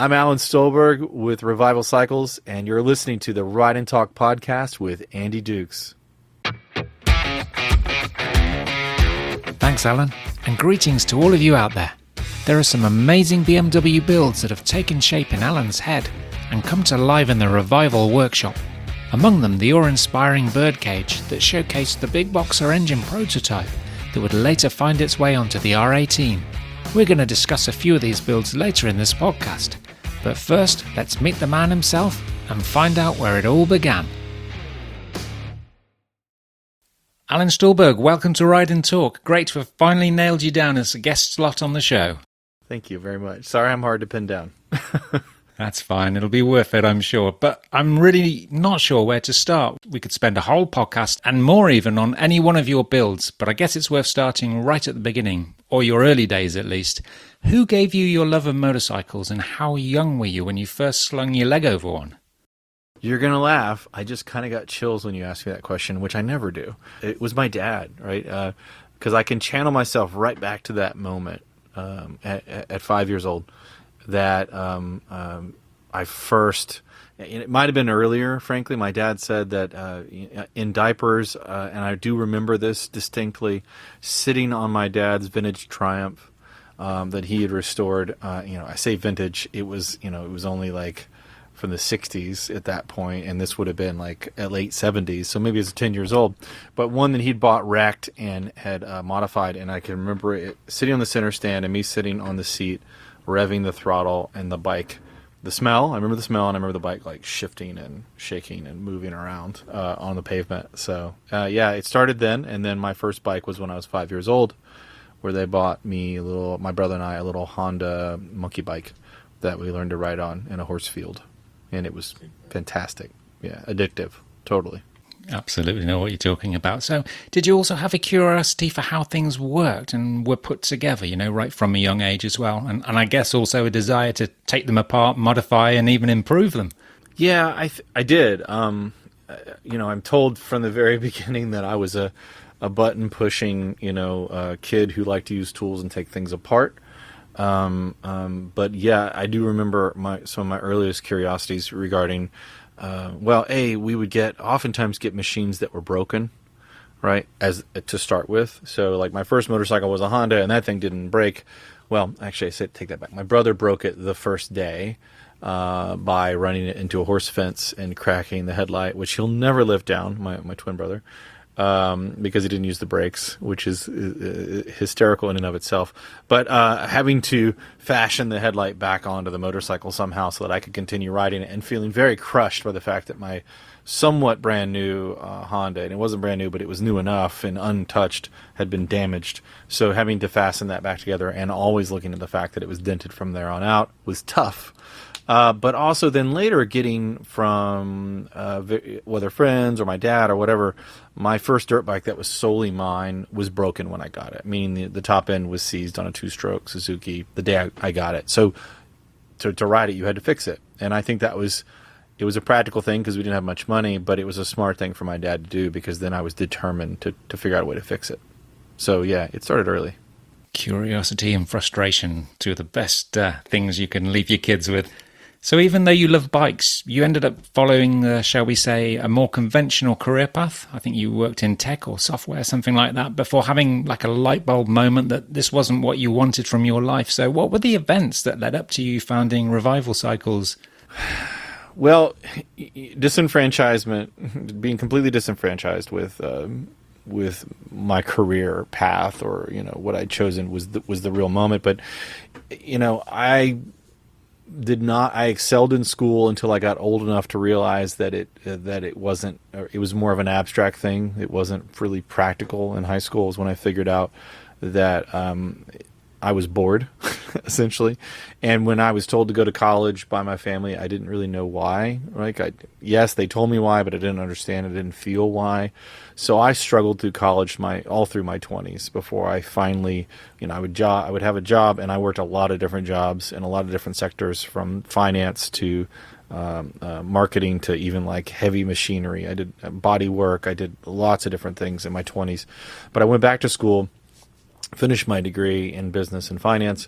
I'm Alan Stolberg with Revival Cycles, and you're listening to the Ride and Talk podcast with Andy Dukes. Thanks, Alan, and greetings to all of you out there. There are some amazing BMW builds that have taken shape in Alan's head and come to life in the Revival workshop. Among them, the awe-inspiring birdcage that showcased the big boxer engine prototype that would later find its way onto the R18. We're going to discuss a few of these builds later in this podcast, but first, let's meet the man himself and find out where it all began. Alan Stolberg, welcome to Ride and Talk. Great to have finally nailed you down as a guest slot on the show. Thank you very much. Sorry I'm hard to pin down. That's fine. It'll be worth it, I'm sure. But I'm really not sure where to start. We could spend a whole podcast and more even on any one of your builds, but I guess it's worth starting right at the beginning, or your early days at least. Who gave you your love of motorcycles and how young were you when you first slung your leg over one? You're going to laugh. I just kind of got chills when you asked me that question, which I never do. It was my dad, right? Because I can channel myself right back to that moment at 5 years old that I first, and it might have been earlier, frankly. My dad said that in diapers, and I do remember this distinctly, sitting on my dad's vintage Triumph that he had restored. I say vintage, it was only like from the 60s at that point, and this would have been like at late 70s, so maybe it's 10 years old, but one that he'd bought wrecked and had modified, and I can remember it sitting on the center stand and me sitting on the seat revving the throttle and the bike, the smell, I remember the smell, and I remember the bike like shifting and shaking and moving around on the pavement. So it started then, and then my first bike was when I was 5 years old, where they bought me my brother and I, a little Honda monkey bike that we learned to ride on in a horse field. And it was fantastic. Yeah, addictive, totally. Absolutely know what you're talking about. So did you also have a curiosity for how things worked and were put together, right from a young age as well? And I guess also a desire to take them apart, modify, and even improve them? Yeah, I did. I'm told from the very beginning that I was a button-pushing, kid who liked to use tools and take things apart. But yeah, I do remember some of my earliest curiosities regarding, we would oftentimes get machines that were broken, right, as to start with. So like my first motorcycle was a Honda, and that thing didn't break. Well, actually, take that back. My brother broke it the first day, by running it into a horse fence and cracking the headlight, which he'll never live down, my twin brother. Because he didn't use the brakes, which is hysterical in and of itself. But having to fashion the headlight back onto the motorcycle somehow so that I could continue riding it, and feeling very crushed by the fact that my somewhat brand new Honda, and it wasn't brand new, but it was new enough and untouched, had been damaged. So having to fasten that back together and always looking at the fact that it was dented from there on out was tough. But also then later getting from whether friends or my dad or whatever, my first dirt bike that was solely mine was broken when I got it, meaning the top end was seized on a two-stroke Suzuki the day I got it. So to ride it, you had to fix it. And I think it was a practical thing because we didn't have much money, but it was a smart thing for my dad to do because then I was determined to figure out a way to fix it. So yeah, it started early. Curiosity and frustration, two of the best things you can leave your kids with. So even though you love bikes, you ended up following, shall we say, a more conventional career path. I think you worked in tech or software, something like that, before having like a light bulb moment that this wasn't what you wanted from your life. So what were the events that led up to you founding Revival Cycles? Well, disenfranchisement, being completely disenfranchised with my career path, or what I'd chosen was the real moment. But I excelled in school until I got old enough to realize that it wasn't, or it was more of an abstract thing. It wasn't really practical. In high school is when I figured out that I was bored, essentially. And when I was told to go to college by my family, I didn't really know why. Yes, they told me why, but I didn't understand. I didn't feel why. So I struggled through college all through my 20s before I finally, I would have a job, and I worked a lot of different jobs in a lot of different sectors, from finance to marketing to even like heavy machinery. I did body work. I did lots of different things in my 20s. But I went back to school, finished my degree in business and finance,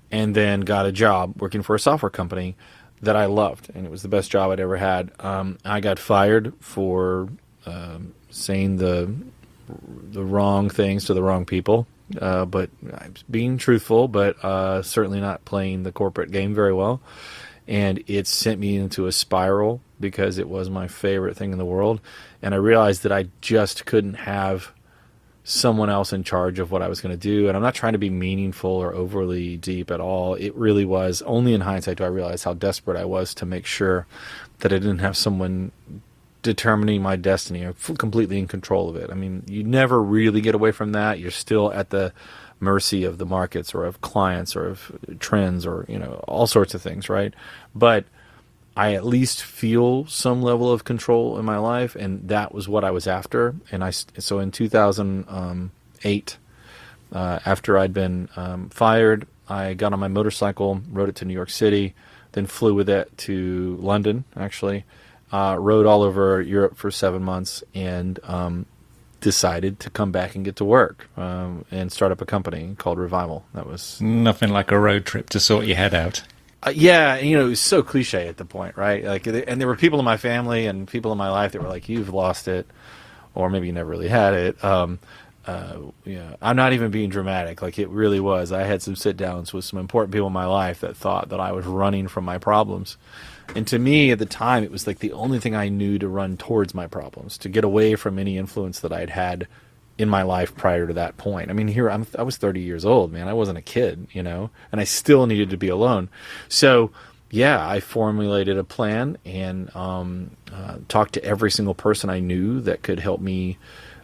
and then got a job working for a software company that I loved, and it was the best job I'd ever had. I got fired for saying the wrong things to the wrong people, but being truthful, but certainly not playing the corporate game very well. And it sent me into a spiral because it was my favorite thing in the world. And I realized that I just couldn't have someone else in charge of what I was going to do. And I'm not trying to be meaningful or overly deep at all. It really was only in hindsight do I realize how desperate I was to make sure that I didn't have someone determining my destiny or completely in control of it. I mean, you never really get away from that. You're still at the mercy of the markets or of clients or of trends or, all sorts of things, right? But I at least feel some level of control in my life, and that was what I was after. And so in 2008, after I'd been fired, I got on my motorcycle, rode it to New York City, then flew with it to London, actually, rode all over Europe for 7 months, and decided to come back and get to work and start up a company called Revival. That was nothing like a road trip to sort your head out. Yeah, it was so cliche at the point, right? And there were people in my family and people in my life that were like, "You've lost it," or maybe you never really had it. I'm not even being dramatic. Like, it really was. I had some sit downs with some important people in my life that thought that I was running from my problems. And to me, at the time, it was like the only thing I knew to run towards my problems, to get away from any influence that I'd had in my life prior to that point. I mean, I was 30 years old, man. I wasn't a kid, and I still needed to be alone. So, yeah, I formulated a plan and talked to every single person I knew that could help me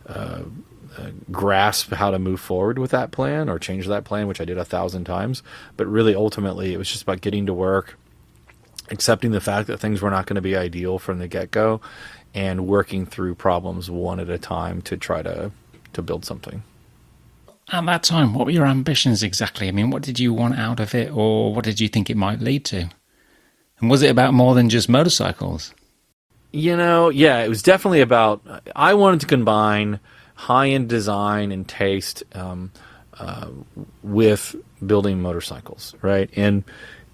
grasp how to move forward with that plan or change that plan, which I did 1,000 times. But really, ultimately, it was just about getting to work, accepting the fact that things were not going to be ideal from the get-go, and working through problems one at a time to try to build something. At that time, what were your ambitions exactly? I mean, what did you want out of it, or what did you think it might lead to? And was it about more than just motorcycles? Yeah, it was definitely about, I wanted to combine high-end design and taste with building motorcycles, right? And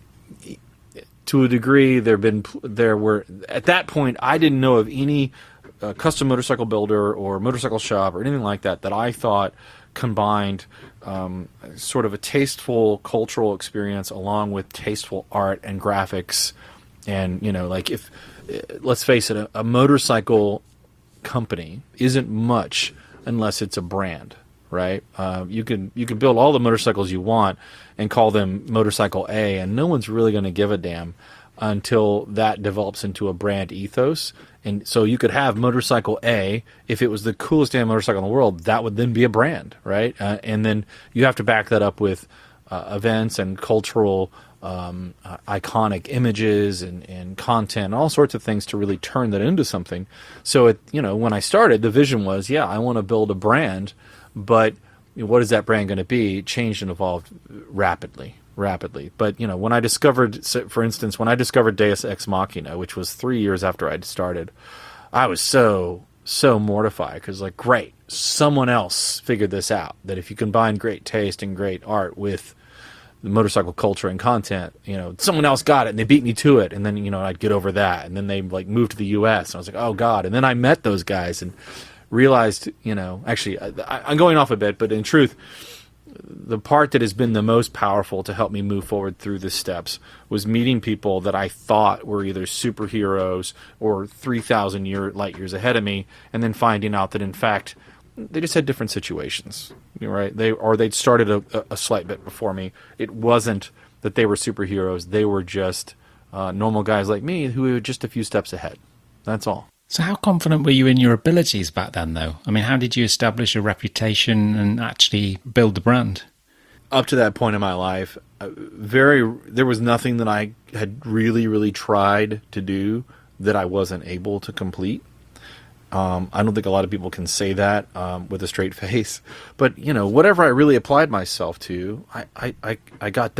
to a degree, there were at that point, I didn't know of any custom motorcycle builder or motorcycle shop or anything like that I thought combined sort of a tasteful cultural experience along with tasteful art and graphics. And, if let's face it, a motorcycle company isn't much unless it's a brand, right? You can build all the motorcycles you want and call them Motorcycle A, and no one's really going to give a damn until that develops into a brand ethos. And so you could have Motorcycle A, if it was the coolest damn motorcycle in the world, that would then be a brand, right? And then you have to back that up with events and cultural iconic images and content and all sorts of things to really turn that into something. So, when I started, the vision was, I want to build a brand, but what is that brand going to be? It changed and evolved rapidly. But, when I discovered, for instance, Deus Ex Machina, which was 3 years after I'd started, I was so mortified because, great, someone else figured this out, that if you combine great taste and great art with the motorcycle culture and content, someone else got it and they beat me to it. And then, I'd get over that. And then they moved to the US and I was like, oh God. And then I met those guys and realized, actually I'm going off a bit, but in truth, the part that has been the most powerful to help me move forward through the steps was meeting people that I thought were either superheroes or 3,000 light years ahead of me, and then finding out that in fact they just had different situations, right? They'd started a slight bit before me. It wasn't that they were superheroes; they were just normal guys like me who were just a few steps ahead. That's all. So how confident were you in your abilities back then, though? I mean, how did you establish a reputation and actually build the brand? Up to that point in my life, there was nothing that I had really, really tried to do that I wasn't able to complete. I don't think a lot of people can say that with a straight face. But, whatever I really applied myself to, I got done.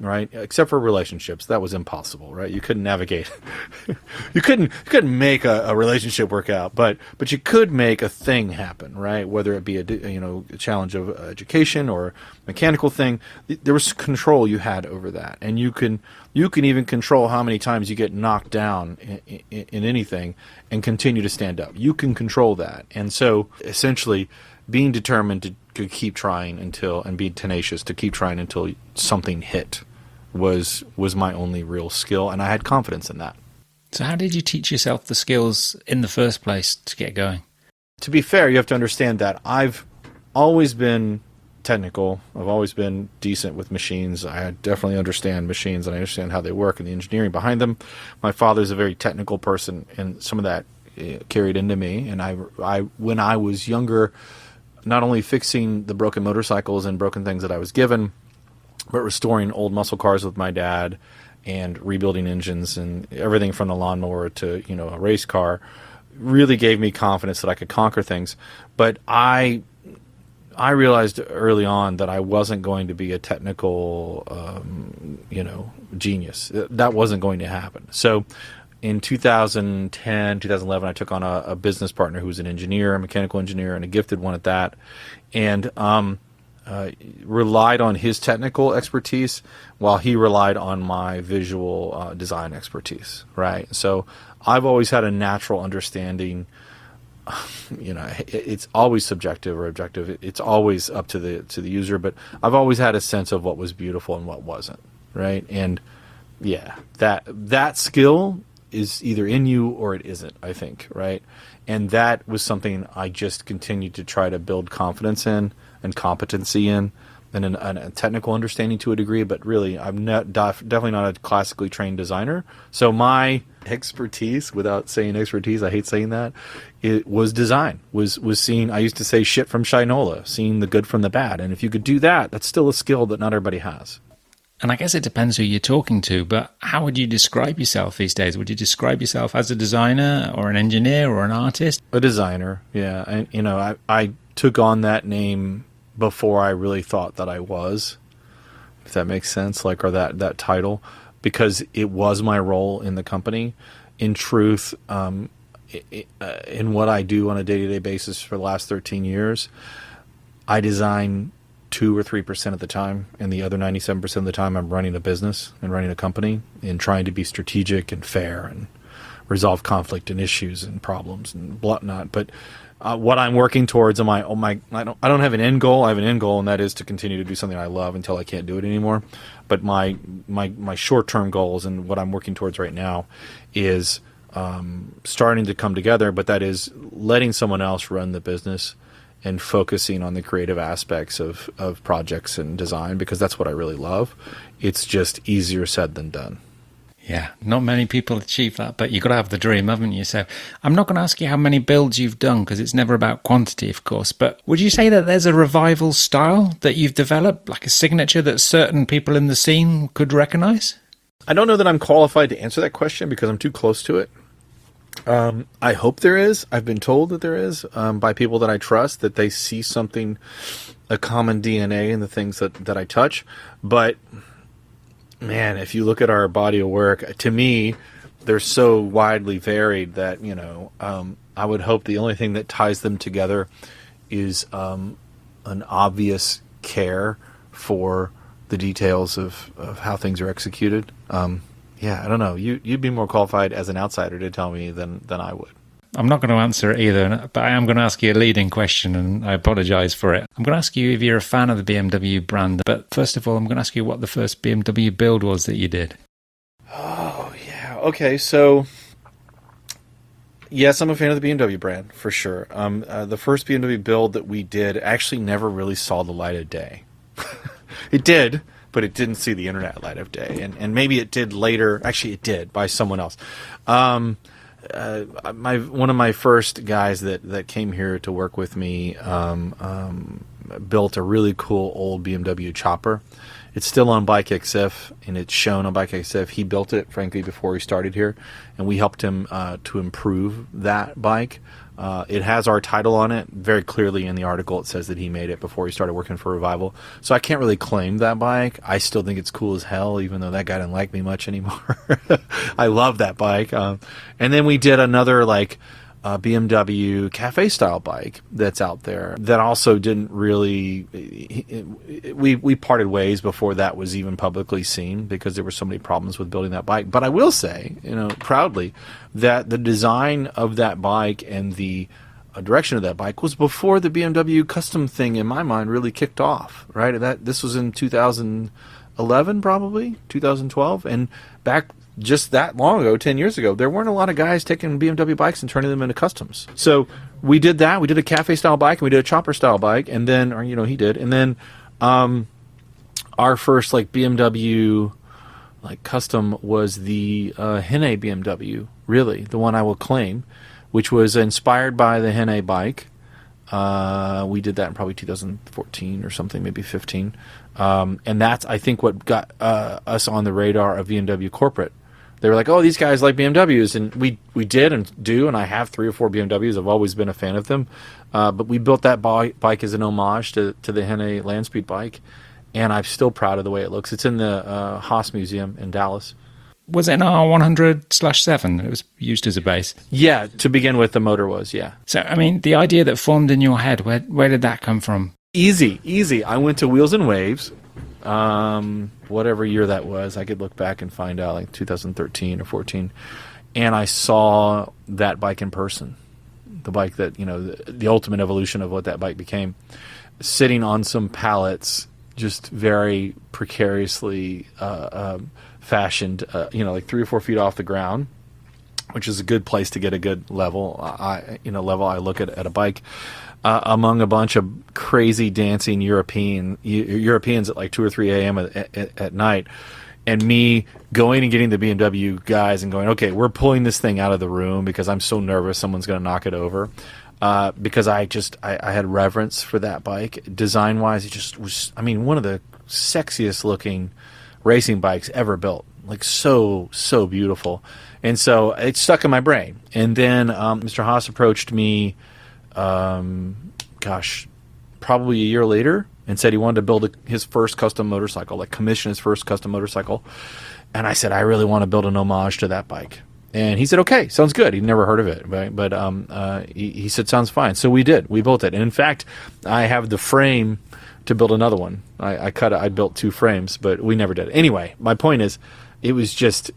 right? Except for relationships, that was impossible, right? You couldn't navigate. you couldn't make a relationship work out, but you could make a thing happen, right? Whether it be a challenge of education or mechanical thing, there was control you had over that, and you can even control how many times you get knocked down in anything and continue to stand up. You can control that, and so essentially, being determined to keep trying and be tenacious to keep trying until something hit was my only real skill, and I had confidence in that. So how did you teach yourself the skills in the first place to get going? To be fair, you have to understand that I've always been technical. I've always been decent with machines. I definitely understand machines, and I understand how they work and the engineering behind them. My father's a very technical person, and some of that carried into me. And I when I was younger, not only fixing the broken motorcycles and broken things that I was given, but restoring old muscle cars with my dad and rebuilding engines and everything from the lawnmower to, a race car really gave me confidence that I could conquer things. But I realized early on that I wasn't going to be a technical, genius. That wasn't going to happen. So in 2010, 2011, I took on a business partner who was an engineer, a mechanical engineer, and a gifted one at that, and relied on his technical expertise while he relied on my visual design expertise, right? So I've always had a natural understanding. It's always subjective or objective. It's always up to the user, but I've always had a sense of what was beautiful and what wasn't, right? And yeah, that skill is either in you or it isn't, I think, right? And that was something I just continued to try to build confidence in and competency in, and a technical understanding to a degree, but really I'm definitely not a classically trained designer. So my expertise, without saying expertise, I hate saying that, it was design, was seeing, I used to say shit from Shinola, seeing the good from the bad. And if you could do that, that's still a skill that not everybody has. And I guess it depends who you're talking to, but how would you describe yourself these days? Would you describe yourself as a designer or an engineer or an artist? A designer, yeah. And, I took on that name before I really thought that I was, if that makes sense, or that title, because it was my role in the company. In truth, in what I do on a day-to-day basis for the last 13 years, I design 2 or 3% of the time, and the other 97% of the time I'm running a business and running a company and trying to be strategic and fair and resolve conflict and issues and problems and whatnot. But what I'm working towards, I don't have an end goal. I have an end goal, and that is to continue to do something I love until I can't do it anymore. But my short-term goals and what I'm working towards right now is starting to come together, but that is letting someone else run the business and focusing on the creative aspects of projects and design, because that's what I really love. It's just easier said than done. Yeah, not many people achieve that, but you've got to have the dream, haven't you? So I'm not going to ask you how many builds you've done, because it's never about quantity, of course, but would you say that there's a revival style that you've developed, like a signature that certain people in the scene could recognize? I don't know that I'm qualified to answer that question because I'm too close to it. I hope there is. I've been told that there is by people that I trust, that they see something, a common DNA in the things that I touch. But man, if you look at our body of work, to me, they're so widely varied that, I would hope the only thing that ties them together is an obvious care for the details of how things are executed. Yeah, I don't know. You'd be more qualified as an outsider to tell me than I would. I'm not going to answer it either, but I am going to ask you a leading question, and I apologize for it. I'm going to ask you if you're a fan of the BMW brand, but first of all, I'm going to ask you what the first BMW build was that you did. Oh, yeah. Okay, so yes, I'm a fan of the BMW brand, for sure. The first BMW build that we did actually never really saw the light of day. It did, but it didn't see the internet light of day. And maybe it did later. Actually, it did, by someone else. One of my first guys that came here to work with me built a really cool old BMW chopper. It's still on Bike XF, and it's shown on Bike XF. He built it, frankly, before he started here, and we helped him to improve that bike. It has our title on it. Very clearly in the article, it says that he made it before he started working for Revival. So I can't really claim that bike. I still think it's cool as hell, even though that guy didn't like me much anymore. I love that bike. And then we did another, like, BMW cafe style bike that's out there that also didn't really, we parted ways before that was even publicly seen because there were so many problems with building that bike. But I will say, proudly, that the design of that bike and the direction of that bike was before the BMW custom thing, in my mind, really kicked off, right? This was in 2011, probably 2012, and back just that long ago, 10 years ago, there weren't a lot of guys taking BMW bikes and turning them into customs. So we did that. We did a cafe style bike and we did a chopper style bike, and then, he did, and then our first like BMW like custom was the Henne BMW, really, the one I will claim, which was inspired by the Henne bike. We did that in probably 2014 or something, maybe 15. And that's, I think, what got us on the radar of BMW corporate. They were like, oh, these guys like BMWs. And we did and do, and I have 3 or 4 BMWs. I've always been a fan of them. But we built that bike as an homage to the Henne Landspeed bike. And I'm still proud of the way it looks. It's in the Haas Museum in Dallas. Was it an R100/7? It was used as a base. Yeah, to begin with, the motor was, yeah. So, I mean, the idea that formed in your head, where did that come from? Easy. I went to Wheels and Waves, whatever year that was. I could look back and find out, like 2013 or 14. And I saw that bike in person. The bike that, the ultimate evolution of what that bike became. Sitting on some pallets, just very precariously fashioned, like 3 or 4 feet off the ground, which is a good place to get a good level. I look at a bike among a bunch of crazy dancing Europeans at like 2 or 3 a.m. at night, and me going and getting the BMW guys and going, okay, we're pulling this thing out of the room because I'm so nervous someone's going to knock it over. Because I had reverence for that bike. Design-wise, it just was, one of the sexiest looking racing bikes ever built. Like, so beautiful. And so it stuck in my brain. And then Mr. Haas approached me, probably a year later, and said he wanted to build his first custom motorcycle, like commission his first custom motorcycle. And I said, I really want to build an homage to that bike. And he said, okay, sounds good. He'd never heard of it, right? But he said, sounds fine. So we did. We built it. And in fact, I have the frame to build another one. I built 2 frames, but we never did. Anyway, my point is, it was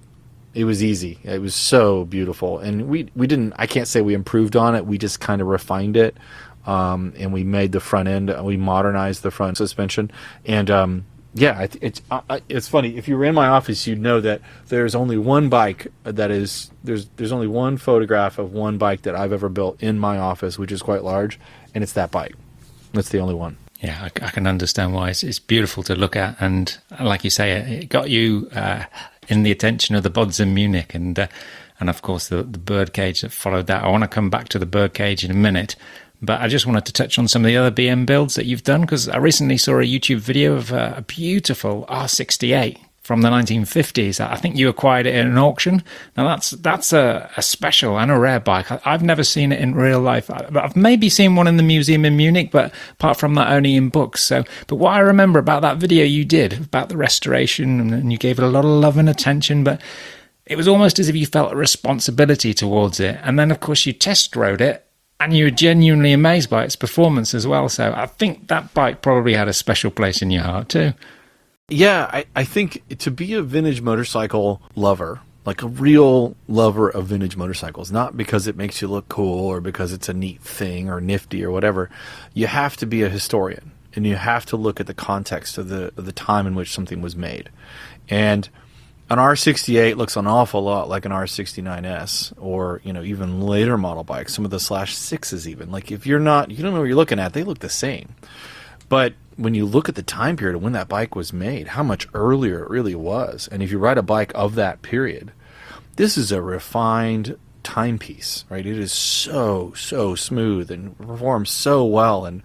easy. It was so beautiful. And we didn't, I can't say we improved on it. We just kind of refined it. And we made the front end, we modernized the front suspension. And, yeah, it's funny. If you were in my office, you'd know that there's only one bike there's only one photograph of one bike that I've ever built in my office, which is quite large, and it's that bike. That's the only one. Yeah, I can understand why. It's beautiful to look at, and like you say, it got you in the attention of the Bods in Munich, and of course the birdcage that followed that. I want to come back to the birdcage in a minute. But I just wanted to touch on some of the other BM builds that you've done, because I recently saw a YouTube video of a beautiful R68 from the 1950s. I think you acquired it in an auction. Now, that's a special and a rare bike. I've never seen it in real life. I've maybe seen one in the museum in Munich, but apart from that, only in books. But what I remember about that video you did, about the restoration, and you gave it a lot of love and attention, but it was almost as if you felt a responsibility towards it. And then, of course, you test rode it, and you were genuinely amazed by its performance as well. So I think that bike probably had a special place in your heart too. Yeah, I think to be a vintage motorcycle lover, like a real lover of vintage motorcycles, not because it makes you look cool or because it's a neat thing or nifty or whatever, you have to be a historian, and you have to look at the context of the time in which something was made. And an R68 looks an awful lot like an R69S, or even later model bikes, some of the /6s even. Like, if you don't know what you're looking at, they look the same. But when you look at the time period of when that bike was made, how much earlier it really was, and if you ride a bike of that period, this is a refined timepiece, right? It is so smooth and performs so well, and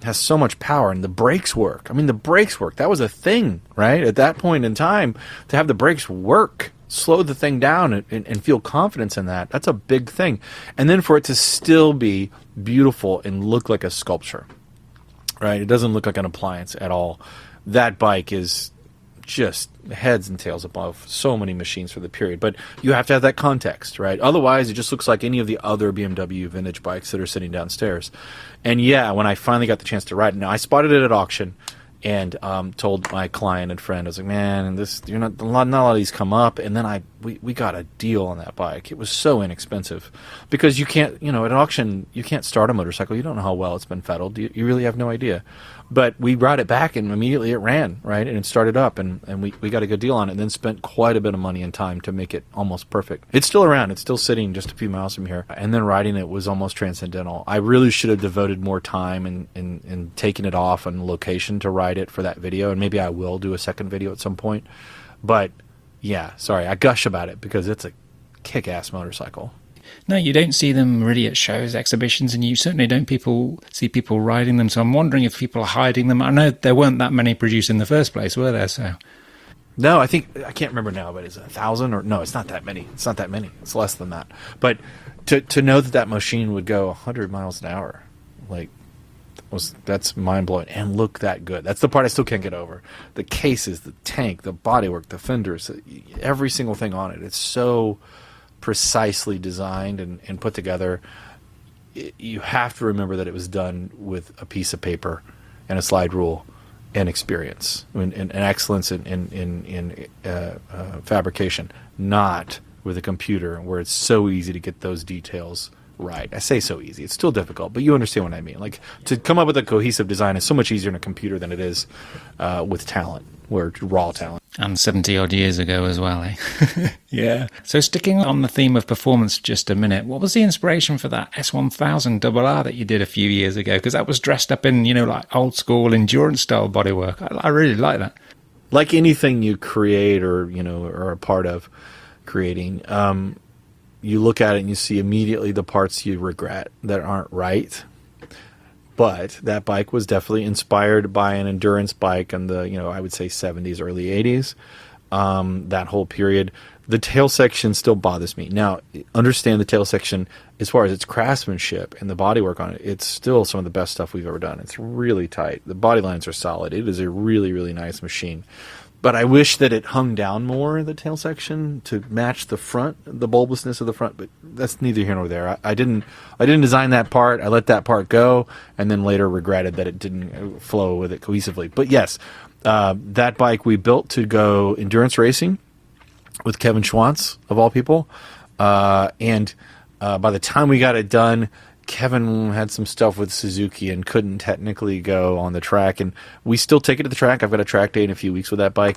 has so much power, and the brakes work. I mean, the brakes work. That was a thing, right? At that point in time, to have the brakes work, slow the thing down and feel confidence in that, that's a big thing. And then for it to still be beautiful and look like a sculpture, right? It doesn't look like an appliance at all. That bike is just heads and tails above so many machines for the period. But you have to have that context, right? Otherwise, it just looks like any of the other BMW vintage bikes that are sitting downstairs. And yeah, when I finally got the chance to ride it, now I spotted it at auction and told my client and friend, I was like, man, not a lot of these come up. And then we got a deal on that bike. It was so inexpensive because you can't, at auction, you can't start a motorcycle. You don't know how well it's been fettled. You really have no idea. But we brought it back and immediately it ran, right? And it started up and we got a good deal on it and then spent quite a bit of money and time to make it almost perfect. It's still around. It's still sitting just a few miles from here. And then riding it was almost transcendental. I really should have devoted more time and taken it off on location to ride it for that video. And maybe I will do a second video at some point. But yeah, sorry, I gush about it because it's a kick-ass motorcycle. No, you don't see them really at shows, exhibitions, and you certainly don't see people riding them. So I'm wondering if people are hiding them. I know there weren't that many produced in the first place, were there? So no, I can't remember now, but is it 1,000 or no? It's not that many. It's not that many. It's less than that. But to know that machine would go 100 miles an hour, that's mind blowing and look that good. That's the part I still can't get over. The cases, the tank, the bodywork, the fenders, every single thing on it. It's so precisely designed and put together. You have to remember that it was done with a piece of paper and a slide rule and experience and excellence in fabrication, not with a computer where it's so easy to get those details right. I say so easy. It's still difficult, but you understand what I mean. Like, to come up with a cohesive design is so much easier in a computer than it is with talent, where raw talent. And 70-odd years ago as well, eh? Yeah. So sticking on the theme of performance just a minute, what was the inspiration for that S1000RR that you did a few years ago? Because that was dressed up in, like old-school endurance-style bodywork. I really like that. Like anything you create or are a part of creating, you look at it and you see immediately the parts you regret that aren't right. But that bike was definitely inspired by an endurance bike in the, I would say 70s, early 80s. That whole period. The tail section still bothers me. Now, understand the tail section, as far as its craftsmanship and the bodywork on it, it's still some of the best stuff we've ever done. It's really tight. The body lines are solid. It is a really, really nice machine. But I wish that it hung down more, the tail section, to match the front, the bulbousness of the front. But that's neither here nor there. I didn't design that part. I let that part go, and then later regretted that it didn't flow with it cohesively. But yes, that bike we built to go endurance racing with Kevin Schwantz, of all people. And by the time we got it done, Kevin had some stuff with Suzuki and couldn't technically go on the track, and we still take it to the track. I've got a track day in a few weeks with that bike.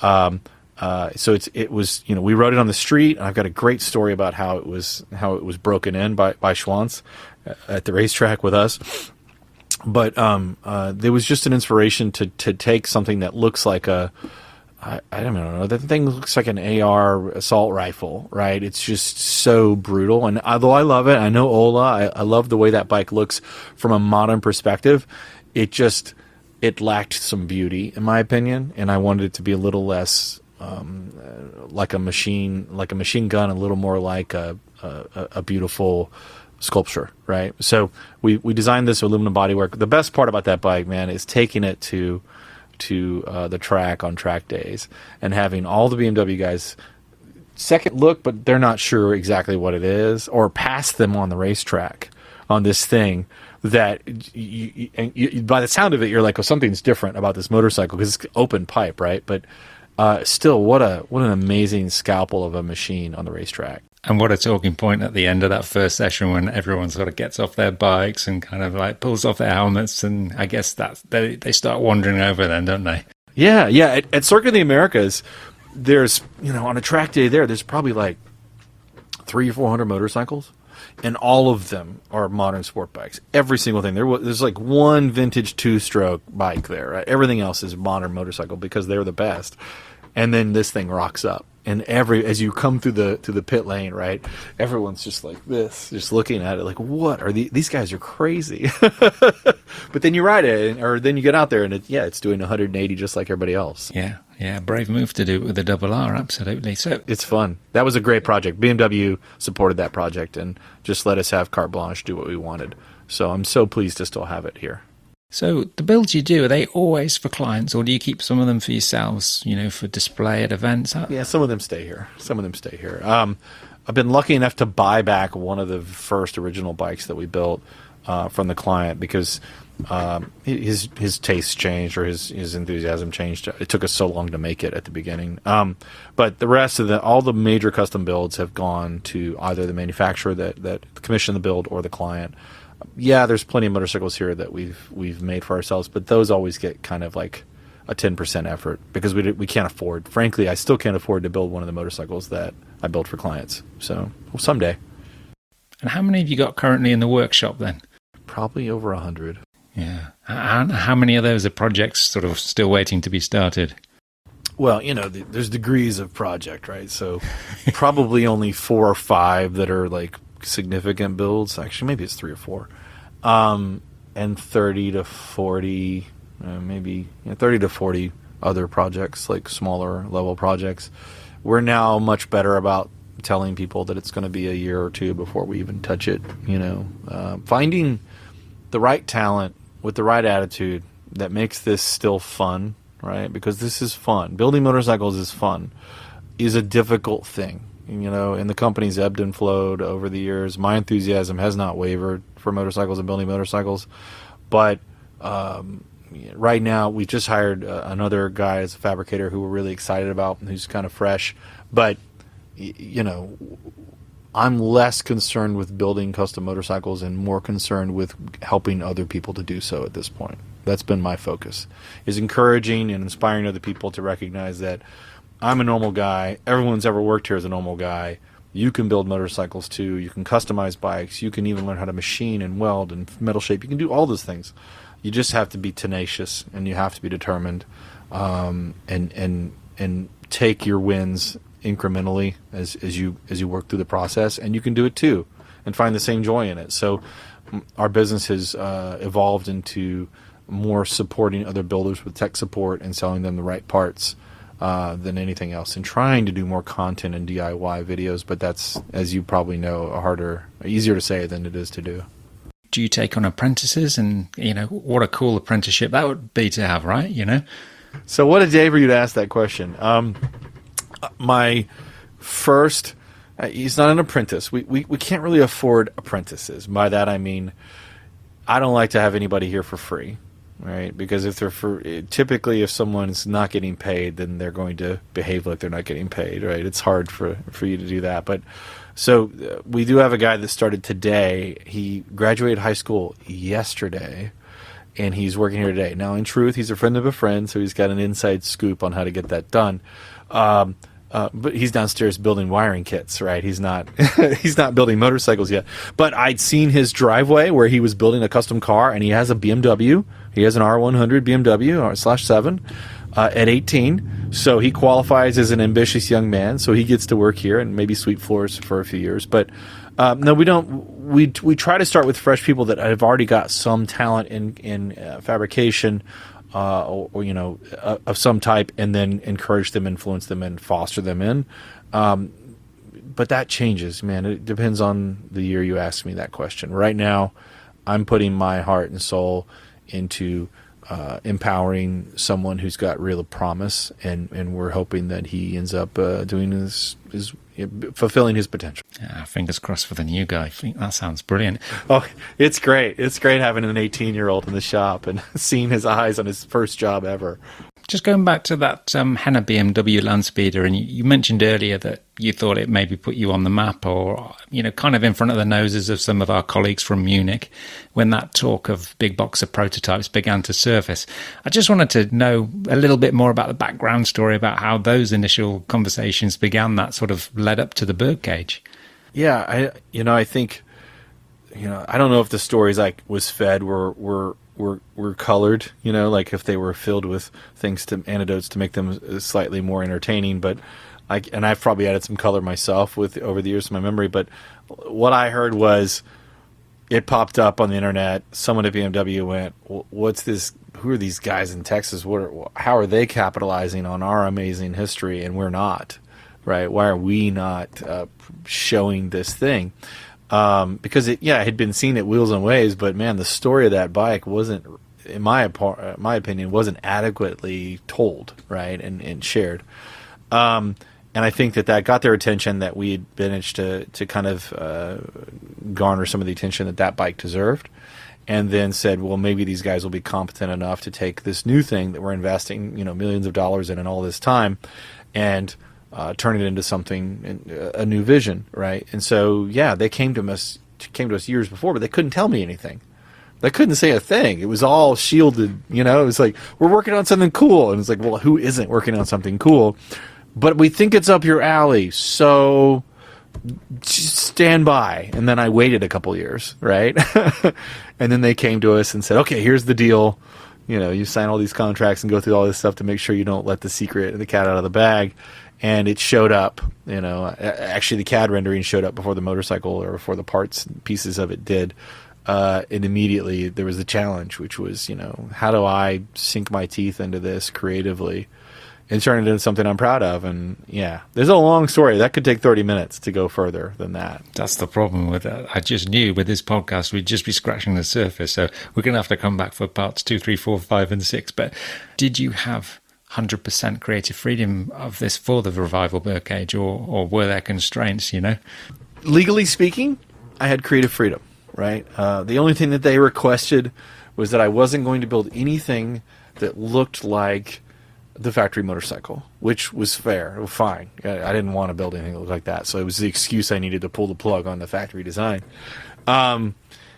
So it was we rode it on the street, and I've got a great story about how it was broken in by Schwantz at the racetrack with us. But there was just an inspiration to take something that looks like I don't know. The thing looks like an AR assault rifle, right? It's just so brutal. And although I love it, I know Ola, I love the way that bike looks from a modern perspective. It lacked some beauty, in my opinion. And I wanted it to be a little less like a machine gun, a little more like a beautiful sculpture, right? So we designed this aluminum bodywork. The best part about that bike, man, is taking it to the track on track days and having all the BMW guys second look, but they're not sure exactly what it is, or pass them on the racetrack on this thing that you, by the sound of it, you're like, oh, something's different about this motorcycle because it's open pipe, right? But still, what an amazing scalpel of a machine on the racetrack. And what a talking point at the end of that first session when everyone sort of gets off their bikes and kind of like pulls off their helmets, and I guess that they start wandering over then, don't they? Yeah. At Circuit of the Americas, there's, on a track day there's probably like 300 or 400 motorcycles, and all of them are modern sport bikes. Every single thing. There's like one vintage two-stroke bike there. Right? Everything else is modern motorcycle because they're the best. And then this thing rocks up. And as you come through the pit lane, right, everyone's just like this, just looking at it like, what are these guys are crazy. But then you ride it, or then you get out there, and it's doing 180 just like everybody else. Yeah, brave move to do it with the double R, absolutely. So it's fun. That was a great project. BMW supported that project and just let us have carte blanche, do what we wanted. So I'm so pleased to still have it here. So the builds you do, are they always for clients, or do you keep some of them for yourselves, for display at events? Yeah, some of them stay here. I've been lucky enough to buy back one of the first original bikes that we built from the client because his tastes changed, or his enthusiasm changed. It took us so long to make it at the beginning. But the rest of all the major custom builds have gone to either the manufacturer that commissioned the build or the client. Yeah, there's plenty of motorcycles here that we've made for ourselves, but those always get kind of like a 10% effort because we can't afford. Frankly, I still can't afford to build one of the motorcycles that I build for clients. So someday. And how many have you got currently in the workshop then? Probably over 100. Yeah. And how many of those are projects sort of still waiting to be started? Well, there's degrees of project, right? So probably only 4 or 5 that are like significant builds. Actually, maybe it's 3 or 4. And 30 to 40, maybe 30 to 40 other projects, like smaller level projects. We're now much better about telling people that it's going to be a year or 2 before we even touch it. Finding the right talent with the right attitude that makes this still fun, right? Because this is fun. Building motorcycles is fun, is a difficult thing. And the company's ebbed and flowed over the years. My enthusiasm has not wavered for motorcycles and building motorcycles. But right now, we just hired another guy as a fabricator who we're really excited about, and who's kind of fresh. But, I'm less concerned with building custom motorcycles and more concerned with helping other people to do so at this point. That's been my focus, is encouraging and inspiring other people to recognize that I'm a normal guy. Everyone's ever worked here is a normal guy. You can build motorcycles too. You can customize bikes. You can even learn how to machine and weld and metal shape. You can do all those things. You just have to be tenacious and you have to be determined, and take your wins incrementally as you work through the process. And you can do it too, and find the same joy in it. So our business has evolved into more supporting other builders with tech support and selling them the right parts than anything else, and trying to do more content and DIY videos. But that's, as you probably know, easier to say than it is to do. Do you take on apprentices? And, what a cool apprenticeship that would be to have, right? So what a day for you to ask that question. My first, he's not an apprentice. We can't really afford apprentices. By that I mean, I don't like to have anybody here for free. Right, because typically if someone's not getting paid, then they're going to behave like they're not getting paid. Right, it's hard for you to do that. But so we do have a guy that started today. He graduated high school yesterday, and he's working here today. Now, in truth, he's a friend of a friend, so he's got an inside scoop on how to get that done. But he's downstairs building wiring kits, right? He's not he's not building motorcycles yet. But I'd seen his driveway where he was building a custom car, and he has a BMW. He has an R100 BMW /7 at 18. So he qualifies as an ambitious young man. So he gets to work here and maybe sweep floors for a few years. But no, we don't. We try to start with fresh people that have already got some talent in fabrication. Or of some type, and then encourage them, influence them, and foster them in. But that changes, man. It depends on the year you ask me that question. Right now, I'm putting my heart and soul into empowering someone who's got real promise, and we're hoping that he ends up doing his fulfilling his potential. Yeah, fingers crossed for the new guy. I think that sounds brilliant. Oh, it's great. It's great having an 18-year-old in the shop and seeing his eyes on his first job ever. Just going back to that Henna BMW Landspeeder, and you mentioned earlier that you thought it maybe put you on the map, or kind of in front of the noses of some of our colleagues from Munich when that talk of big boxer prototypes began to surface. I just wanted to know a little bit more about the background story about how those initial conversations began that sort of led up to the Birdcage. Yeah, I think, I don't know if the stories I was fed were colored, like if they were filled with things anecdotes to make them slightly more entertaining. But and I've probably added some color myself with over the years of my memory, but what I heard was it popped up on the internet. Someone at BMW went, "What's this? Who are these guys in Texas? How are they capitalizing on our amazing history and we're not? Right? Why are we not showing this thing?" Because it had been seen at Wheels and Waves, but man, the story of that bike wasn't, in my opinion, wasn't adequately told, right, and shared. And I think that got their attention, that we had managed to kind of garner some of the attention that bike deserved, and then said, well, maybe these guys will be competent enough to take this new thing that we're investing, millions of dollars in and all this time, and turn it into something, a new vision, right? And so, they came to us years before, but they couldn't tell me anything. They couldn't say a thing. It was all shielded, It was like, we're working on something cool. And it's like, well, who isn't working on something cool? But we think it's up your alley, so just stand by. And then I waited a couple years, right? And then they came to us and said, okay, here's the deal. You sign all these contracts and go through all this stuff to make sure you don't let the cat out of the bag. And it showed up, actually the CAD rendering showed up before the motorcycle, or before the parts and pieces of it did. And immediately there was the challenge, which was, how do I sink my teeth into this creatively and turn it into something I'm proud of? And there's a long story. That could take 30 minutes to go further than that. That's the problem with it. I just knew with this podcast, we'd just be scratching the surface. So we're going to have to come back for parts 2, 3, 4, 5, and 6. But did you have 100% creative freedom of this for the Revival Birdcage, or were there constraints, Legally speaking, I had creative freedom, right? The only thing that they requested was that I wasn't going to build anything that looked like the factory motorcycle, which was fair. It was fine. I didn't want to build anything that looked like that, so it was the excuse I needed to pull the plug on the factory design. And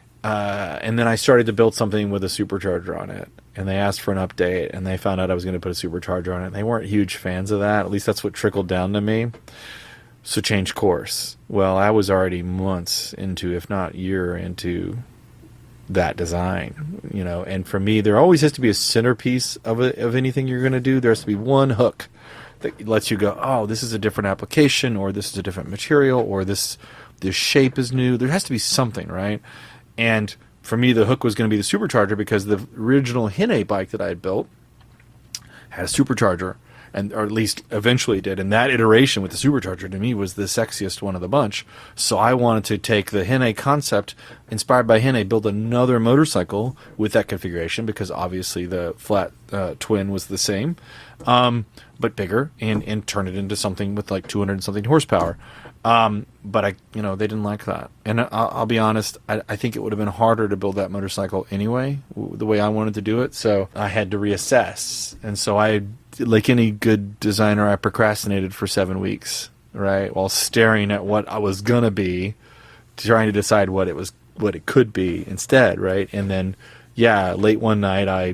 then I started to build something with a supercharger on it, and they asked for an update, and they found out I was going to put a supercharger on it. And they weren't huge fans of that. At least that's what trickled down to me. So change course. Well, I was already months into, if not year into, that design, and for me, there always has to be a centerpiece of anything you're going to do. There has to be one hook that lets you go, oh, this is a different application, or this is a different material, or this shape is new. There has to be something, right? And for me, the hook was going to be the supercharger, because the original Hine bike that I had built had a supercharger, or at least eventually did. And that iteration with the supercharger, to me, was the sexiest one of the bunch. So I wanted to take the Hine concept, inspired by Hine, build another motorcycle with that configuration, because obviously the flat twin was the same, but bigger, and turn it into something with like 200 and something horsepower. But they didn't like that. And I'll be honest, I think it would have been harder to build that motorcycle anyway, the way I wanted to do it. So I had to reassess. And so like any good designer, I procrastinated for 7 weeks, right? While staring at what I was going to be, trying to decide what it could be instead, right? And then, late one night, I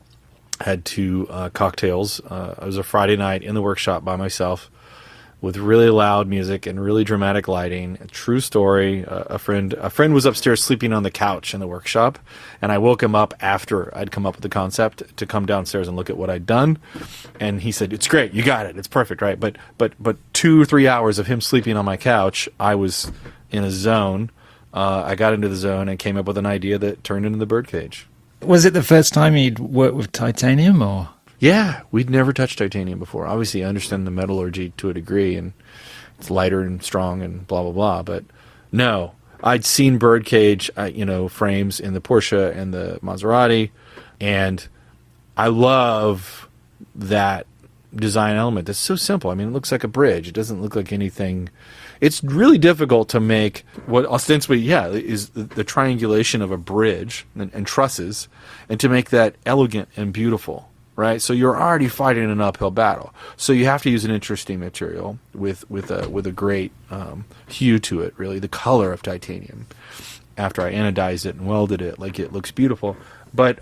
had 2 cocktails. It was a Friday night in the workshop by myself, with really loud music and really dramatic lighting. A true story. A friend was upstairs sleeping on the couch in the workshop, and I woke him up after I'd come up with the concept to come downstairs and look at what I'd done. And he said, "It's great, you got it, it's perfect, right?" But 2 or 3 hours of him sleeping on my couch, I was in a zone. I got into the zone and came up with an idea that turned into the Birdcage. Was it the first time you'd worked with titanium, or? Yeah, we'd never touched titanium before. Obviously, I understand the metallurgy to a degree, and it's lighter and strong and blah, blah, blah. But no, I'd seen Birdcage, frames in the Porsche and the Maserati, and I love that design element. It's so simple. I mean, it looks like a bridge. It doesn't look like anything. It's really difficult to make what ostensibly, is the triangulation of a bridge and trusses, and to make that elegant and beautiful. Right, so you're already fighting an uphill battle. So you have to use an interesting material with a great hue to it. Really, the color of titanium. After I anodized it and welded it, it looks beautiful. But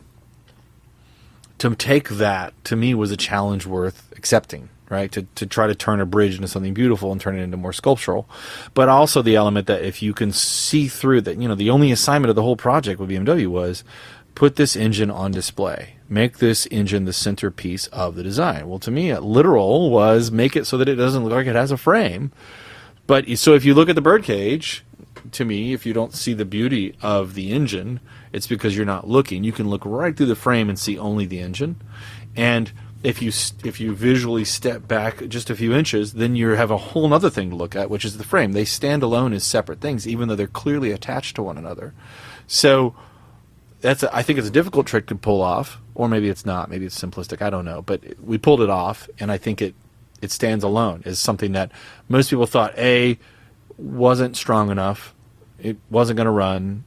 to take that, to me, was a challenge worth accepting. Right, to try to turn a bridge into something beautiful and turn it into more sculptural, but also the element that if you can see through that, the only assignment of the whole project with BMW was put this engine on display. Make this engine the centerpiece of the design. Well, to me, literal was make it so that it doesn't look like it has a frame. But so if you look at the birdcage, to me, if you don't see the beauty of the engine, it's because you're not looking. You can look right through the frame and see only the engine. And if you visually step back just a few inches, then you have a whole other thing to look at, which is the frame. They stand alone as separate things, even though they're clearly attached to one another. So I think it's a difficult trick to pull off, or maybe it's not. Maybe it's simplistic. I don't know. But we pulled it off, and I think it stands alone as something that most people thought wasn't strong enough. It wasn't going to run.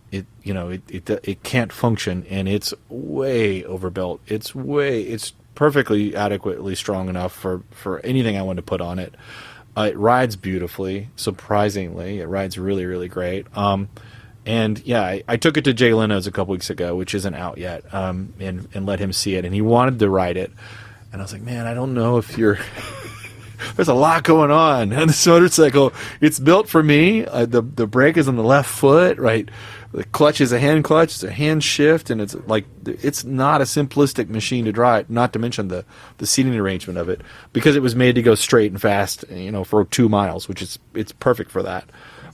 It can't function, and it's way overbuilt. It's perfectly adequately strong enough for anything I want to put on it. It rides beautifully, surprisingly. It rides really, really great. And yeah, I took it to Jay Leno's a couple weeks ago, which isn't out yet, and let him see it, and he wanted to ride it. And I was like, man, I don't know if you're... There's a lot going on this motorcycle. It's built for me. The brake is on the left foot, right? The clutch is a hand clutch. It's a hand shift, and it's not a simplistic machine to drive. Not to mention the seating arrangement of it, because it was made to go straight and fast, for 2 miles, which it's perfect for that.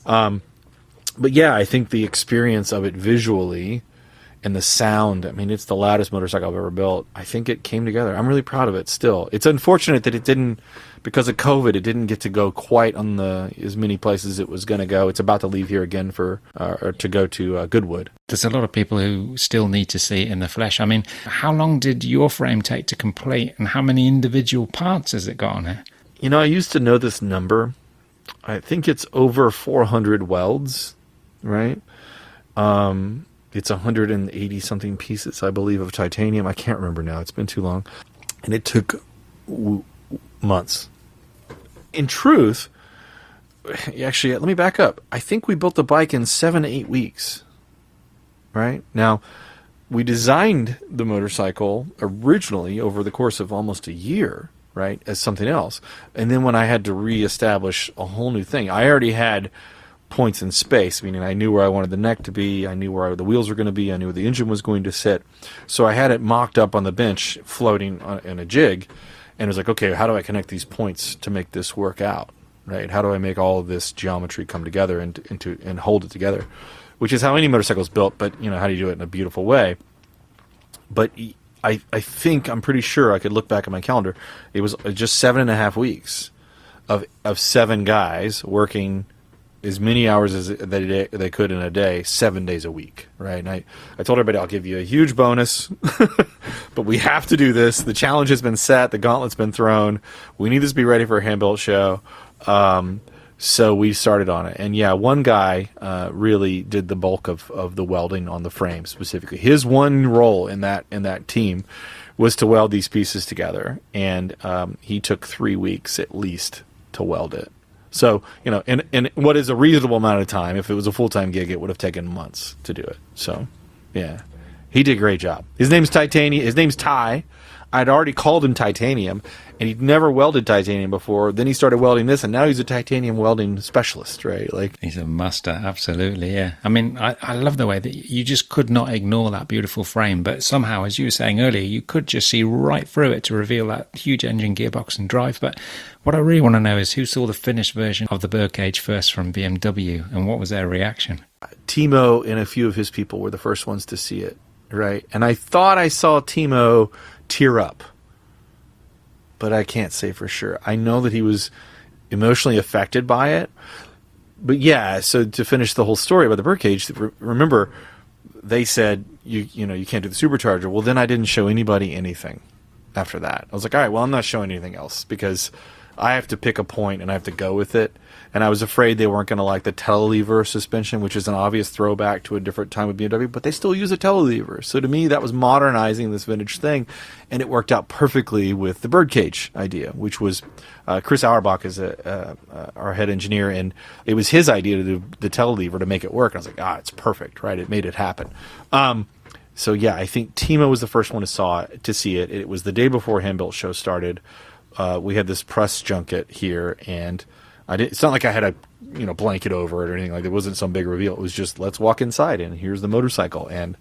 But yeah, I think the experience of it visually and the sound, I mean, it's the loudest motorcycle I've ever built. I think it came together. I'm really proud of it still. It's unfortunate that it didn't, because of COVID, it didn't get to go quite on as many places it was going to go. It's about to leave here again or to go to Goodwood. There's a lot of people who still need to see it in the flesh. I mean, how long did your frame take to complete, and how many individual parts has it got on it? I used to know this number. I think it's over 400 welds, right? It's 180 something pieces, I believe, of titanium. I can't remember now. It's been too long. And it took months. In truth, actually, let me back up. I think we built the bike in 7 to 8 weeks, right? Now, we designed the motorcycle originally over the course of almost a year, right, as something else. And then when I had to reestablish a whole new thing, I already had points in space, meaning I knew where I wanted the neck to be, I knew where the wheels were going to be, I knew where the engine was going to sit. So I had it mocked up on the bench, floating in a jig, and it was like, okay, how do I connect these points to make this work out, right? How do I make all of this geometry come together and hold it together? Which is how any motorcycle is built, but how do you do it in a beautiful way? But I think, I'm pretty sure I could look back at my calendar, it was just 7.5 weeks of 7 guys working as many hours as they could in a day, 7 days a week, right? And I told everybody, I'll give you a huge bonus, but we have to do this. The challenge has been set. The gauntlet's been thrown. We need this to be ready for a hand-built show. So we started on it. And yeah, one guy really did the bulk of the welding on the frame specifically. His one role in that team was to weld these pieces together. And he took 3 weeks at least to weld it. So, in what is a reasonable amount of time, if it was a full-time gig, it would have taken months to do it. So, yeah, he did a great job. His name's Titanium. His name's Ty. I'd already called him Titanium, and he'd never welded titanium before. Then he started welding this, and now he's a titanium welding specialist, right? He's a master, absolutely, yeah. I mean, I love the way that you just could not ignore that beautiful frame, but somehow, as you were saying earlier, you could just see right through it to reveal that huge engine, gearbox, and drive. But what I really want to know is who saw the finished version of the birdcage first from BMW, and what was their reaction? Timo and a few of his people were the first ones to see it, right? And I thought I saw Timo tear up, but I can't say for sure. I know that he was emotionally affected by it. But yeah, so to finish the whole story about the birdcage, remember, they said, you can't do the supercharger. Well, then I didn't show anybody anything after that. I was like, all right, well, I'm not showing anything else because I have to pick a point and I have to go with it. And I was afraid they weren't going to like the telelever suspension, which is an obvious throwback to a different time with BMW, but they still use a telelever. So to me, that was modernizing this vintage thing, and it worked out perfectly with the birdcage idea, which was Chris Auerbach is our head engineer, and it was his idea to do the telelever to make it work. And I was like, it's perfect, right? It made it happen. So yeah, I think Timo was the first one to see it. It was the day before Hand-Built Show started. We had this press junket here, and it's not like I had a blanket over it or anything like that. It wasn't some big reveal. It was just, let's walk inside and here's the motorcycle. And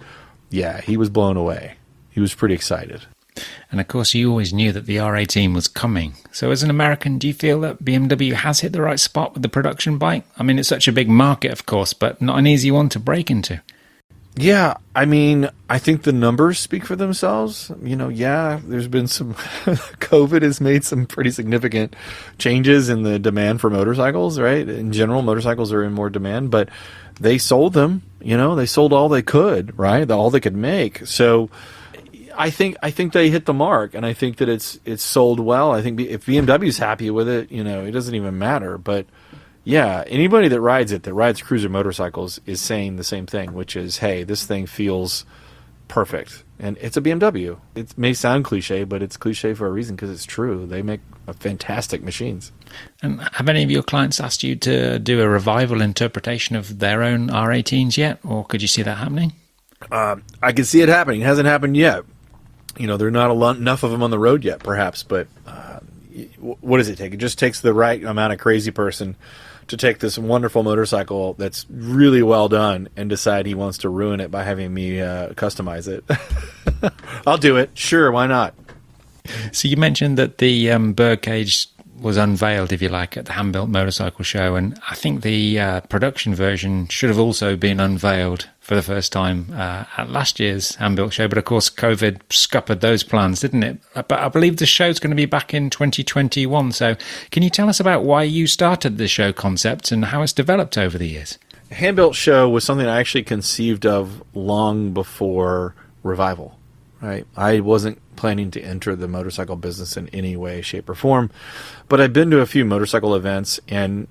yeah, he was blown away. He was pretty excited. And of course, you always knew that the R18 was coming. So as an American, do you feel that BMW has hit the right spot with the production bike? I mean, it's such a big market, of course, but not an easy one to break into. Yeah, I mean, I think the numbers speak for themselves. Yeah, there's been some COVID has made some pretty significant changes in the demand for motorcycles, right? In general, motorcycles are in more demand, but they sold them, they sold all they could, right? All they could make. So I think they hit the mark, and I think that it's sold well. I think if BMW's happy with it, it doesn't even matter. But yeah, anybody that rides cruiser motorcycles is saying the same thing, which is, hey, this thing feels perfect. And it's a BMW. It may sound cliche, but it's cliche for a reason, because it's true. They make fantastic machines. And have any of your clients asked you to do a revival interpretation of their own R18s yet, or could you see that happening? I can see it happening. It hasn't happened yet. There are not enough of them on the road yet, perhaps, but what does it take? It just takes the right amount of crazy person to take this wonderful motorcycle that's really well done and decide he wants to ruin it by having me customize it. I'll do it. Sure, why not? So you mentioned that the Birdcage was unveiled, if you like, at the Hand-Built Motorcycle Show, and I think the production version should have also been unveiled for the first time at last year's Hand-Built Show, but of course COVID scuppered those plans, didn't it? But I believe the show's going to be back in 2021, so can you tell us about why you started the show concept and how it's developed over the years? Hand-Built Show was something I actually conceived of long before Revival. Right. I wasn't planning to enter the motorcycle business in any way, shape, or form, but I've been to a few motorcycle events, and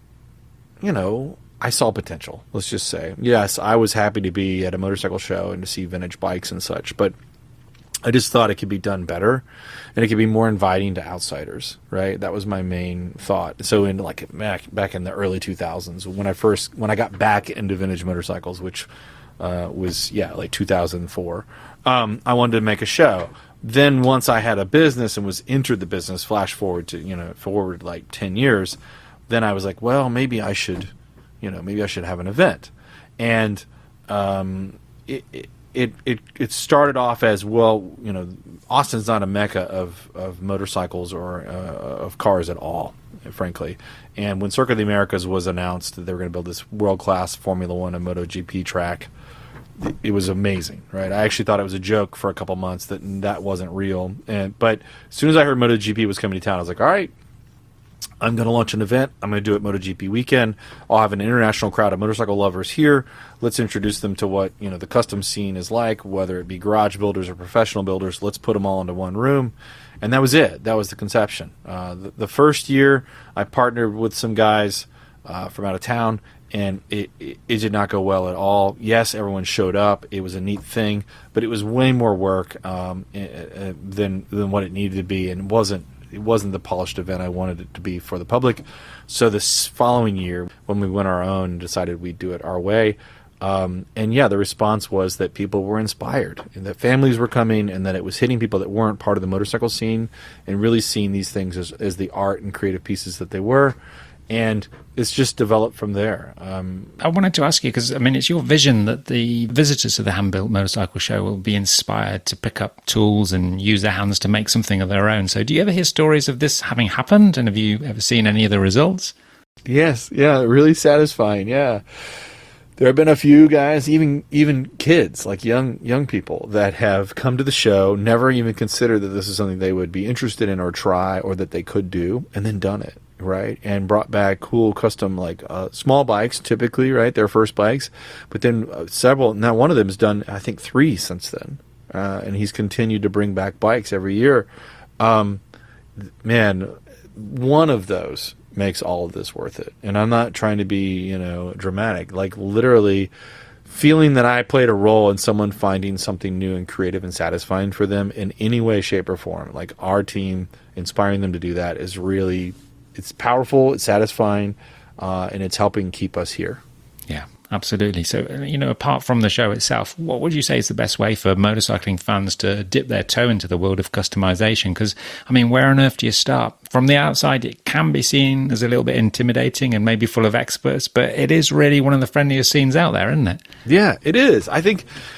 I saw potential. Let's just say, yes, I was happy to be at a motorcycle show and to see vintage bikes and such, but I just thought it could be done better, and it could be more inviting to outsiders. Right. That was my main thought. So in back in the early 2000s, when I got back into vintage motorcycles, which was 2004. I wanted to make a show. Then once I had a business and was entered the business, flash forward to forward like 10 years, then I was like, well, maybe I should have an event. And it started off as, well, Austin's not a mecca of motorcycles or of cars at all, frankly. And when Circuit of the Americas was announced that they were going to build this world-class Formula One and MotoGP track, it was amazing, right? I actually thought it was a joke for a couple months that wasn't real. But as soon as I heard MotoGP was coming to town, I was like, all right, I'm going to launch an event. I'm going to do it MotoGP weekend. I'll have an international crowd of motorcycle lovers here. Let's introduce them to what the custom scene is like, whether it be garage builders or professional builders. Let's put them all into one room. And that was it. That was the conception. The first year, I partnered with some guys from out of town, and it did not go well at all. Yes, everyone showed up. It was a neat thing, but it was way more work than what it needed to be, and it wasn't the polished event I wanted it to be for the public. So this following year, when we went our own and decided we'd do it our way, the response was that people were inspired, and that families were coming, and that it was hitting people that weren't part of the motorcycle scene, and really seeing these things as the art and creative pieces that they were. And it's just developed from there. I wanted to ask you, because it's your vision that the visitors to the Hand-Built Motorcycle Show will be inspired to pick up tools and use their hands to make something of their own. So do you ever hear stories of this having happened, and have you ever seen any of the results? Yes, yeah, really satisfying, yeah. There have been a few guys, even kids, like young people, that have come to the show, never even considered that this is something they would be interested in or try, or that they could do, and then done it. Right, and brought back cool custom small bikes, typically, right, their first bikes, but then several. Now one of them has done, I think, 3 since then, and he's continued to bring back bikes every year. Man, one of those makes all of this worth it. And I'm not trying to be dramatic. Like, literally feeling that I played a role in someone finding something new and creative and satisfying for them in any way, shape, or form. Like, our team inspiring them to do that is really. It's powerful, it's satisfying, and it's helping keep us here. Yeah, absolutely. So, apart from the show itself, what would you say is the best way for motorcycling fans to dip their toe into the world of customization? Because, where on earth do you start? From the outside, it can be seen as a little bit intimidating and maybe full of experts, but it is really one of the friendliest scenes out there, isn't it? Yeah, it is. I think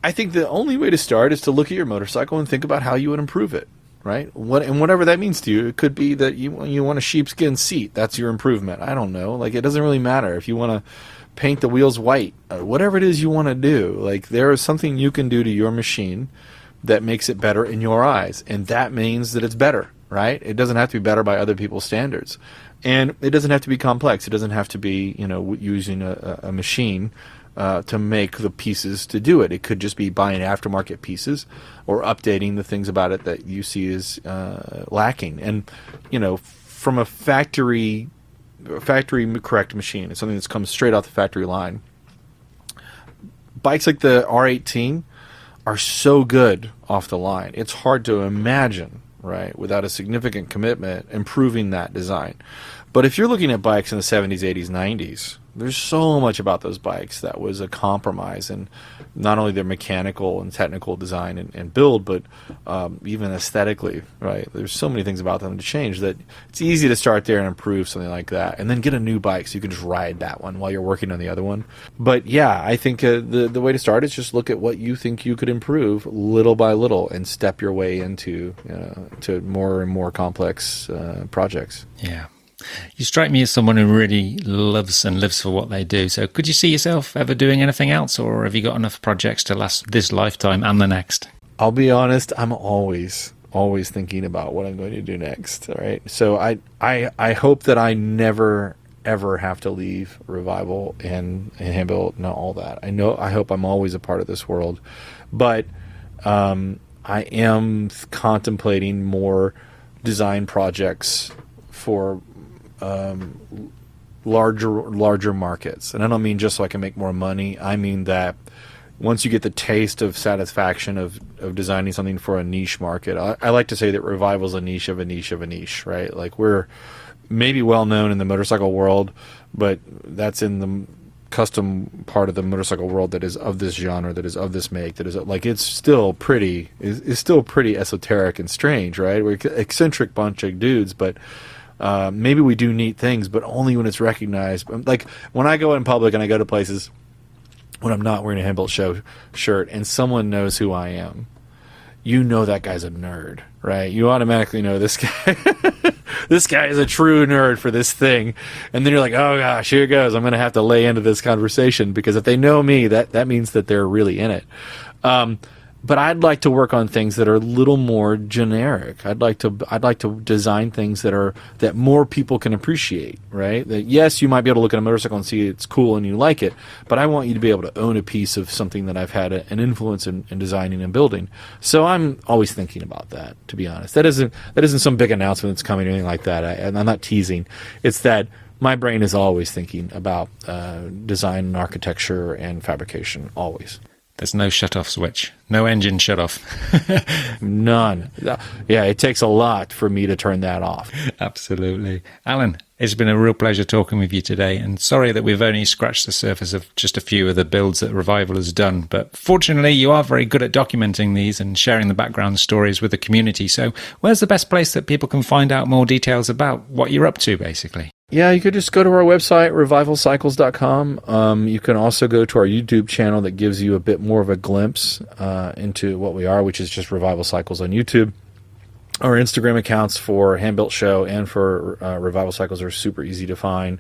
I think the only way to start is to look at your motorcycle and think about how you would improve it, right? Whatever that means to you. It could be that you want a sheepskin seat. That's your improvement. I don't know. Like, it doesn't really matter if you want to paint the wheels white. Whatever it is you want to do, like, there is something you can do to your machine that makes it better in your eyes, and that means that it's better, right? It doesn't have to be better by other people's standards, and it doesn't have to be complex. It doesn't have to be, using a machine to make the pieces to do it. It could just be buying aftermarket pieces or updating the things about it that you see as lacking. And from a factory correct machine, it's something that's come straight off the factory line. Bikes like the R18 are so good off the line. It's hard to imagine, right, without a significant commitment, improving that design. But if you're looking at bikes in the 70s, 80s, 90s, there's so much about those bikes that was a compromise in not only their mechanical and technical design and build, but even aesthetically, right? There's so many things about them to change that it's easy to start there and improve something like that, and then get a new bike so you can just ride that one while you're working on the other one. But yeah, I think the way to start is just look at what you think you could improve little by little and step your way into to more and more complex projects. Yeah. You strike me as someone who really loves and lives for what they do. So could you see yourself ever doing anything else, or have you got enough projects to last this lifetime and the next? I'll be honest, I'm always thinking about what I'm going to do next. All right. So I hope that I never ever have to leave Revival and Handbuilt and all that. I hope I'm always a part of this world. But I am contemplating more design projects for larger markets. And I don't mean just so I can make more money. I mean that once you get the taste of satisfaction of designing something for a niche market, I like to say that Revival's a niche of a niche of a niche, right? Like, we're maybe well known in the motorcycle world, but that's in the custom part of the motorcycle world that is of this genre, that is of this make, that is like, it's still pretty esoteric and strange, right? We're an eccentric bunch of dudes, but maybe we do neat things, but only when it's recognized. Like, when I go in public and I go to places when I'm not wearing a Handbuilt Show shirt and someone knows who I am, you know that guy's a nerd, right? You automatically know this guy. This guy is a true nerd for this thing. And then you're like, oh gosh, here it goes. I'm going to have to lay into this conversation, because if they know me, that means that they're really in it. But I'd like to work on things that are a little more generic. I'd like to design things that more people can appreciate, right? That, yes, you might be able to look at a motorcycle and see it's cool and you like it, but I want you to be able to own a piece of something that I've had an influence in designing and building. So I'm always thinking about that, to be honest. That isn't some big announcement that's coming or anything like that. And I'm not teasing. It's that my brain is always thinking about design and architecture and fabrication, always. There's no shut-off switch. No engine shut-off. None. Yeah, it takes a lot for me to turn that off. Absolutely. Alan, it's been a real pleasure talking with you today, and sorry that we've only scratched the surface of just a few of the builds that Revival has done. But fortunately, you are very good at documenting these and sharing the background stories with the community. So where's the best place that people can find out more details about what you're up to, basically? Yeah, you could just go to our website, revivalcycles.com. You can also go to our YouTube channel that gives you a bit more of a glimpse into what we are, which is just Revival Cycles on YouTube. Our Instagram accounts for Handbuilt Show and for Revival Cycles are super easy to find,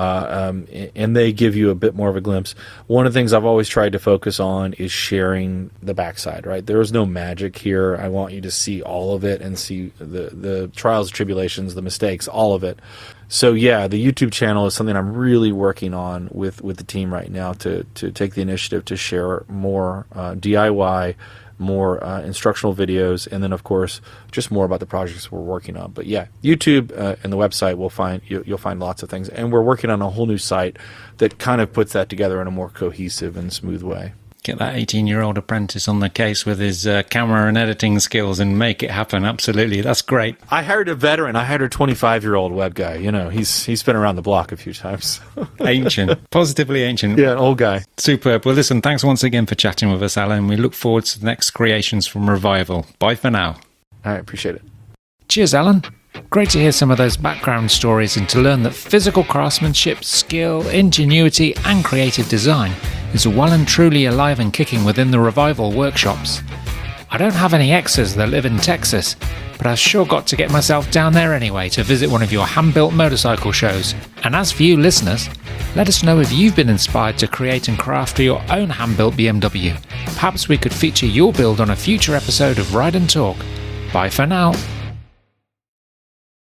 and they give you a bit more of a glimpse. One of the things I've always tried to focus on is sharing the backside, right? There is no magic here. I want you to see all of it and see the trials, tribulations, the mistakes, all of it. So yeah, the YouTube channel is something I'm really working on with the team right now to take the initiative to share more DIY, more instructional videos, and then of course just more about the projects we're working on. But yeah, YouTube and the website you'll find lots of things, and we're working on a whole new site that kind of puts that together in a more cohesive and smooth way. Get that 18-year-old apprentice on the case with his camera and editing skills and make it happen. Absolutely. That's great. I hired a veteran. I hired a 25-year-old web guy. You know, he's been around the block a few times. Ancient. Positively ancient. Yeah, an old guy. Superb. Well, listen, thanks once again for chatting with us, Alan. We look forward to the next creations from Revival. Bye for now. I appreciate it. Cheers, Alan. Great to hear some of those background stories and to learn that physical craftsmanship, skill, ingenuity and creative design is well and truly alive and kicking within the Revival workshops. I don't have any exes that live in Texas, but I've sure got to get myself down there anyway to visit one of your hand-built motorcycle shows. And as for you listeners, let us know if you've been inspired to create and craft your own hand-built BMW. Perhaps we could feature your build on a future episode of Ride and Talk. Bye for now.